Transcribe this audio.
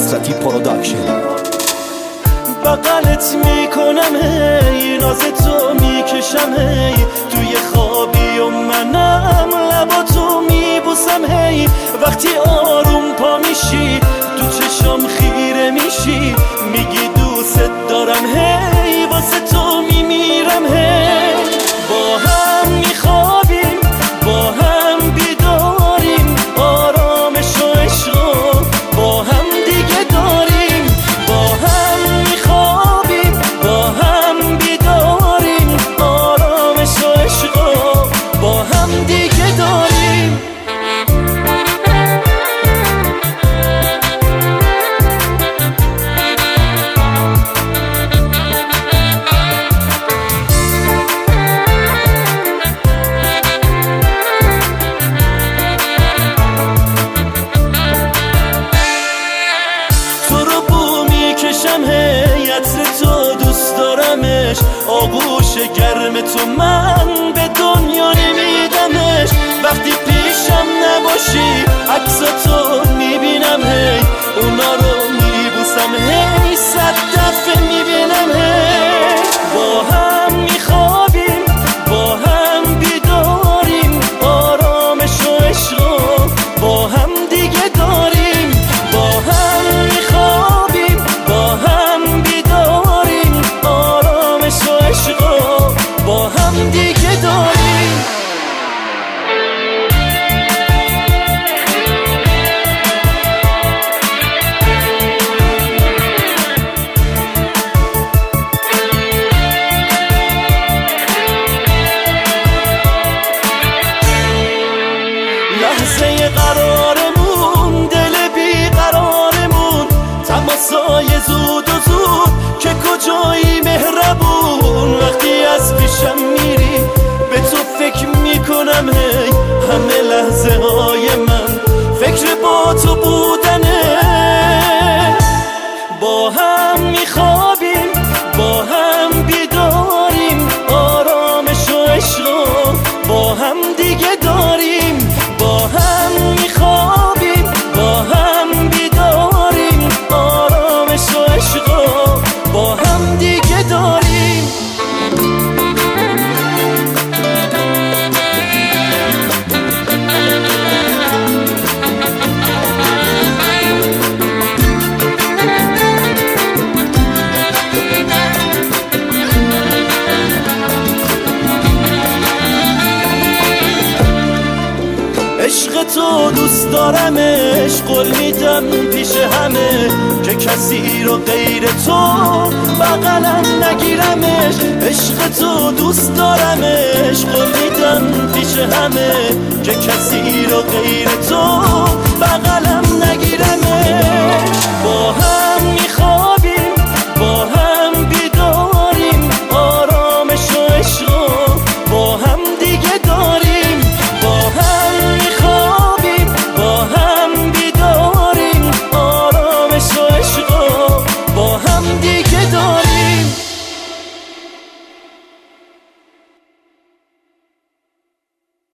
نصرتی پروداکشن. بغلت میکنم هی، ناز تو میکشم هی، توی خوابی و منم لباتو میبوسم هی. وقتی آروم پا میشی تو چشام خیره میشی، میگی دوست دارم هی، واسه تو میمیرم هی. با هم میخوابیم با هم بیداریم، آرامش و عشقو با هم دیگه داریم. با هم میخوابیم با هم بیداریم، آرامش و عشقو با هم دیگه داریم. عطر تو دوست دارمش، آغوش گرم تو من به دنیا نمیدمش. وقتی پیشم نباشی عکساتو میبینم هی، اونا رو میبوسم هی، 100 دفعه میبینم هی. با هم میخوابیم با هم بیداریم، آرامش و عشقو با هم دیگه داریم. با هم میخوابیم با هم بیداریم، آرامش و عشقو با هم دیگه داریم. لحظه قرارمون، دل بیقرارمون، تماسای زود و زود که کجایی مهربون. وقتی از پیشم میری به تو فکر میکنم هی، همه لحظه های من فکر با تو بودنه. با هم میخوابیم با هم بیداریم، آرامش و عشقو با هم دیگه داریم. با هم میخوابیم با هم بیداریم، آرامش و عشقو با هم دیگه داریم. عشق تو دوست دارمش، قول میدم پیش همه که کسی رو غیر تو بغلم نگیرمش. عشق تو دوست دارمش، قول میدم پیش همه که کسی رو غیر تو